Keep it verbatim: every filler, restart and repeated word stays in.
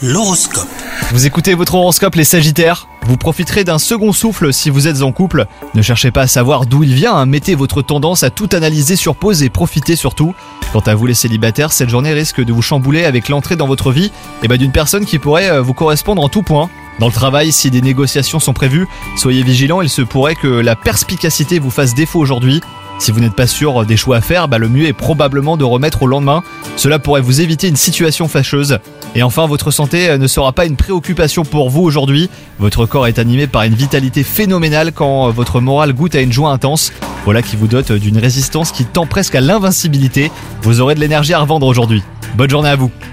L'horoscope. Vous écoutez votre horoscope les Sagittaires. Vous profiterez d'un second souffle si vous êtes en couple. Ne cherchez pas à savoir d'où il vient, hein. Mettez votre tendance à tout analyser sur pause et profitez surtout. Quant à vous les célibataires, cette journée risque de vous chambouler avec l'entrée dans votre vie et bah, d'une personne qui pourrait euh, vous correspondre en tout point. Dans le travail, si des négociations sont prévues, soyez vigilants, il se pourrait que la perspicacité vous fasse défaut aujourd'hui. Si vous n'êtes pas sûr des choix à faire, bah le mieux est probablement de remettre au lendemain. Cela pourrait vous éviter une situation fâcheuse. Et enfin, votre santé ne sera pas une préoccupation pour vous aujourd'hui. Votre corps est animé par une vitalité phénoménale quand votre morale goûte à une joie intense. Voilà qui vous dote d'une résistance qui tend presque à l'invincibilité. Vous aurez de l'énergie à revendre aujourd'hui. Bonne journée à vous.